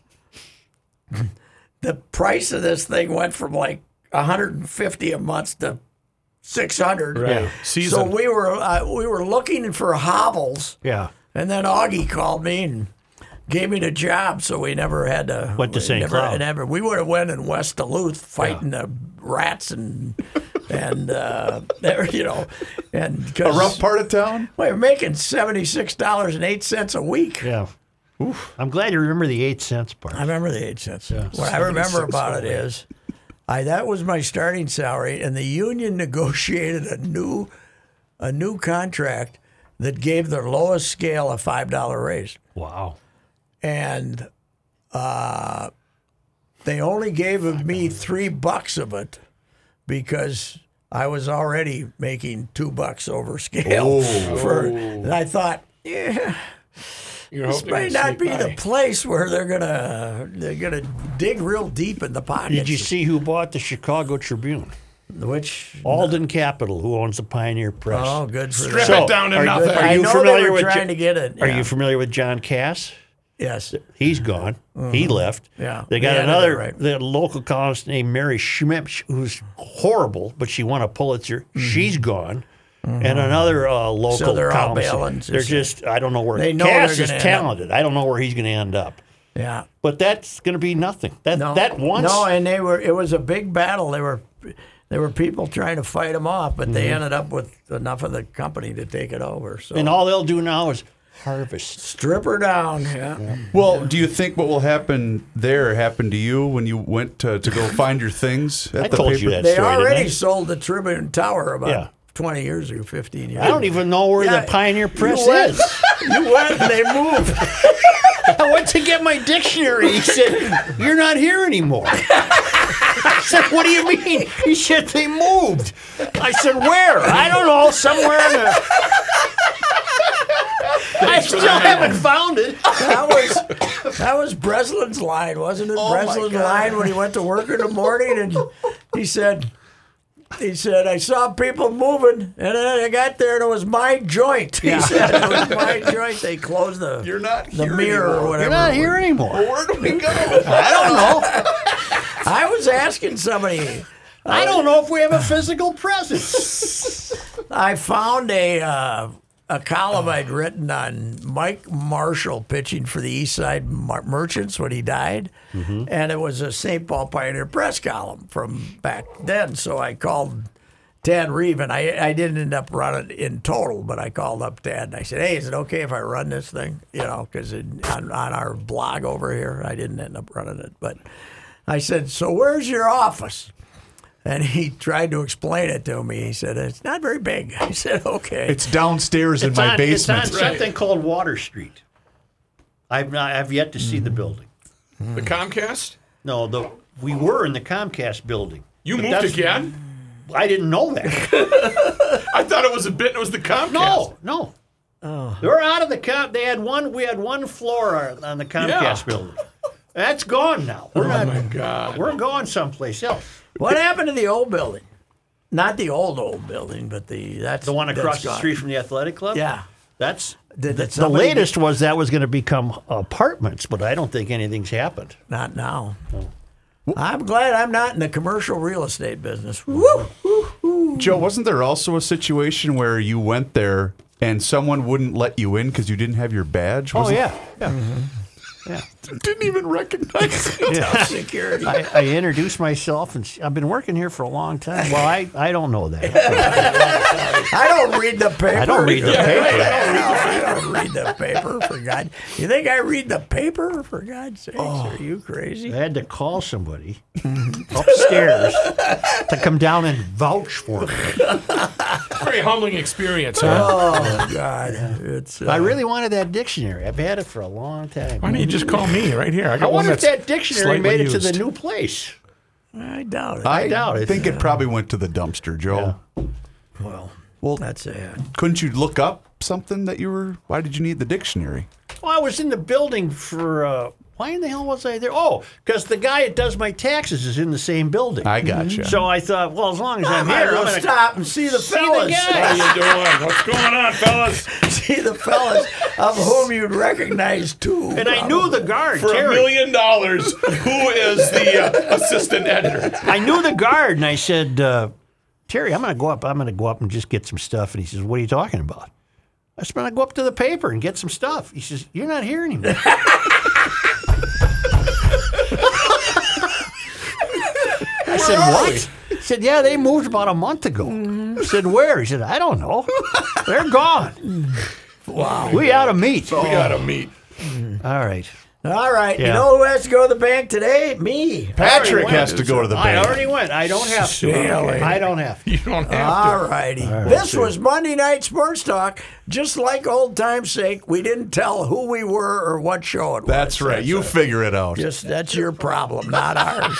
the price of this thing went from like one hundred fifty a month to six hundred. Right. So Season. we were uh, we were looking for hovels, Yeah. and then Augie called me and gave me the job, so we never had to. Went to we Saint never, Cloud. Never, we would have went in West Duluth fighting the rats and and uh, there, you know, and A 'cause rough part of town. we were making seventy six dollars and eight cents a week. Yeah. I'm glad you remember the eight cents part. I remember the eight cents. What I remember about it is, I that was my starting salary, and the union negotiated a new a new contract that gave their lowest scale a five dollar raise. Wow. And uh, they only gave me three bucks of it because I was already making two bucks over scale. For, and I thought, yeah, You're this hoping may to not sneak be by. the place where they're gonna they're gonna dig real deep in the pockets. Did you see who bought the Chicago Tribune? which? Alden Capital, who owns the Pioneer Press. Oh, good for Strip them. it down to are, nothing. Are I you know familiar they were with trying Jo- to get it. Are yeah. you familiar with John Cass? Yes. He's gone. He left. Yeah. They got Yeah, another right. the local columnist named Mary Schmidt, who's horrible, but she won a Pulitzer. She's gone. And another uh, local So they're all columnist. bailing, They're just- just, I don't know where. They know Cass they're is gonna end up- talented. I don't know where he's going to end up. Yeah. But that's going to be nothing. That No. that once. No, and they were. It was a big battle. They were. There were people trying to fight them off, but they ended up with enough of the company to take it over. So and all they'll do now is harvest. strip her down. Yeah. Well, do you think what will happen there happened to you when you went to, to go find your things at I the told paper? you that They story. already didn't sold the Tribune Tower about Yeah. twenty years ago, fifteen years. I? I don't even know where Yeah. the Pioneer Press You went, is. you went and they moved. I went to get my dictionary. He said, "You're not here anymore." I said, "What do you mean?" He said, "They moved." I said, "Where?" I don't know. Somewhere in the. I still haven't found it. That was that was Breslin's line, wasn't it? Oh, my Breslin's God. line when he went to work in the morning, and he said, He said, I saw people moving, and then I got there, and it was my joint. He Yeah. said, it was my joint. They closed the, You're not the here mirror anymore. or whatever. You're not it here was. anymore. Where do we go? I don't know. I was asking somebody. I don't know if we have a physical presence. I found a uh, a column I'd written on Mike Marshall pitching for the East Side Mer- Merchants when he died, Mm-hmm. and it was a Saint Paul Pioneer Press column from back then. So I called Tad Reeve, and I I didn't end up running in total, but I called up Tad and I said, "Hey, is it okay if I run this thing?" You know, because on, on our blog over here, I didn't end up running it, but I said, "So where's your office?" And he tried to explain it to me. He said, it's not very big. I said, okay. It's downstairs in It's my on, basement. It's on something called Water Street. I've not, I've yet to see the building. The Comcast? No, the we were in the Comcast building. You But moved that's- again? I didn't know that. I thought it was a bit. It was the Comcast. No, no. They were out of the com. They had one. We had one floor on the Comcast Yeah. building. That's gone now. We're Oh not. my God. We're going someplace else. What happened to the old building? Not the old, old building, but the that's The one that's across the gone. street from the athletic club. Yeah. That's Did, did the somebody latest was that was going to become apartments, but I don't think anything's happened. get- Not now. I'm glad I'm not in the commercial real estate business. Woo! Joe, wasn't there also a situation where you went there and someone wouldn't let you in because you didn't have your badge? Oh Wasn't- yeah, yeah. Yeah. Didn't even recognize it. Yeah. Security. I, I introduced myself, and I've been working here for a long time. Well, I, I don't know that. I don't read the paper. I don't read the Yeah, paper. I don't read the paper, for God. You think I read the paper, for God's sakes? Are you crazy? I had to call somebody upstairs to come down and vouch for me. Very humbling experience, huh? Oh, God. It's, uh, I really wanted that dictionary. I've had it for a long time. Why don't you just call me right here? I I got one wonder if that's that dictionary slightly made it to used. the new place. I doubt it. I doubt it. think it probably went to the dumpster, Joe. well, Well, that's sad. couldn't you look up something that you were? Why did you need the dictionary? Well, I was in the building for. Uh, why in the hell was I there? Oh, because the guy that does my taxes is in the same building. I gotcha. So I thought, well, as long as I I'm might here, as well I'm gonna stop and see the see the fellas. guy. How you doing? What's going on, fellas? See the fellas of whom you'd recognize too. And I knew the guard, For a Terry. million dollars, who is the uh, assistant editor? I knew the guard, and I said, uh, Terry, I'm going to go up. I'm going to go up and just get some stuff. And he says, what are you talking about? I said, I'm going to go up to the paper and get some stuff. He says, you're not here anymore. I said, what? He said, yeah, they moved about a month ago. I said, where? He said, I don't know. They're gone. Wow. We ought to meet. We gotta meet. All right. All right. You Yeah. know who has to go to the bank today? Me. Patrick went. has to go to the I bank. already went. I don't have to. Really? I don't have to. You don't have to. All righty. This was Monday Night Sports Talk. Just like old time's sake, we didn't tell who we were or what show it was. That's right. You figure it out. Just that's your problem, not ours.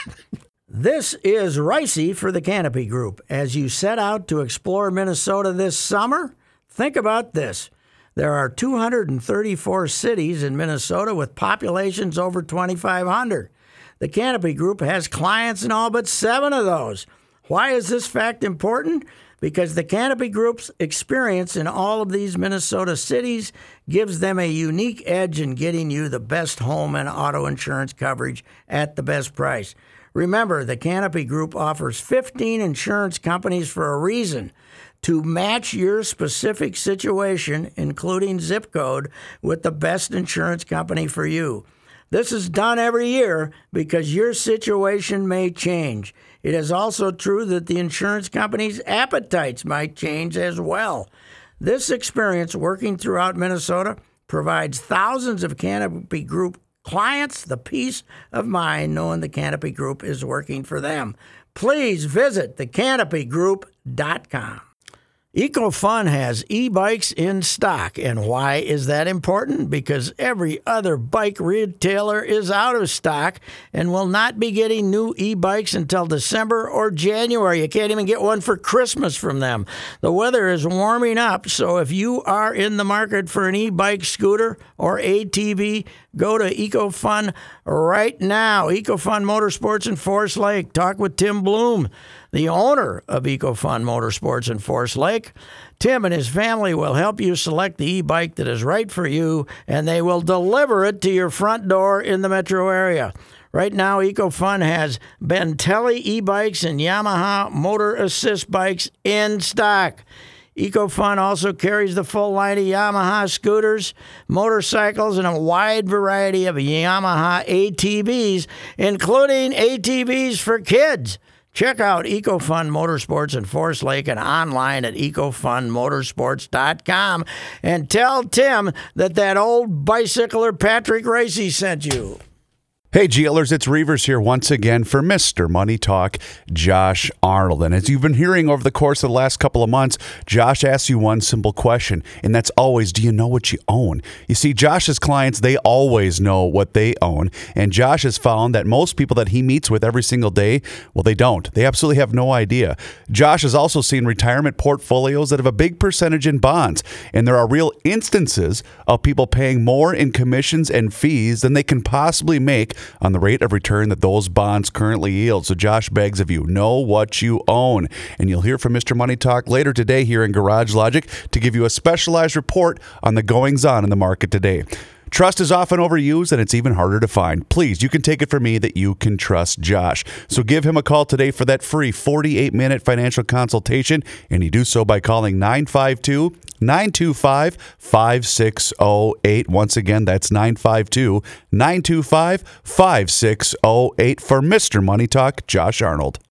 This is Ricey for the Canopy Group. As you set out to explore Minnesota this summer, think about this. There are two hundred thirty-four cities in Minnesota with populations over twenty-five hundred. The Canopy Group has clients in all but seven of those. Why is this fact important? Because the Canopy Group's experience in all of these Minnesota cities gives them a unique edge in getting you the best home and auto insurance coverage at the best price. Remember, the Canopy Group offers fifteen insurance companies for a reason, to match your specific situation, including zip code, with the best insurance company for you. This is done every year because your situation may change. It is also true that the insurance company's appetites might change as well. This experience working throughout Minnesota provides thousands of Canopy Group clients the peace of mind knowing the Canopy Group is working for them. Please visit the canopy group dot com. EcoFun has e-bikes in stock. And why is that important? Because every other bike retailer is out of stock and will not be getting new e-bikes until December or January. You can't even get one for Christmas from them. The weather is warming up, so if you are in the market for an e-bike, scooter, or A T V, Go to EcoFun right now. EcoFun Motorsports in Forest Lake. Talk with Tim Bloom, the owner of EcoFun Motorsports in Forest Lake. Tim and his family will help you select the e-bike that is right for you, and they will deliver it to your front door in the metro area. Right now, EcoFun has Bentelli e-bikes and Yamaha Motor Assist bikes in stock. EcoFun also carries the full line of Yamaha scooters, motorcycles, and a wide variety of Yamaha A T Vs, including A T Vs for kids. Check out EcoFun Motorsports in Forest Lake and online at eco fun motorsports dot com and tell Tim that that old bicycler Patrick Racy sent you. Hey, GLers, it's Reavers here once again for Mister Money Talk, Josh Arnold. And as you've been hearing over the course of the last couple of months, Josh asks you one simple question, and that's always, do you know what you own? You see, Josh's clients, they always know what they own, and Josh has found that most people that he meets with every single day, well, they don't. They absolutely have no idea. Josh has also seen retirement portfolios that have a big percentage in bonds, and there are real instances of people paying more in commissions and fees than they can possibly make on the rate of return that those bonds currently yield. So Josh begs of you, know what you own. And you'll hear from Mister Money Talk later today here in Garage Logic to give you a specialized report on the goings-on in the market today. Trust is often overused, and it's even harder to find. Please, you can take it from me that you can trust Josh. So give him a call today for that free forty-eight minute financial consultation, and you do so by calling nine five two, nine two five, five six zero eight. Once again, that's nine five two, nine two five, five six zero eight for Mister Money Talk, Josh Arnold.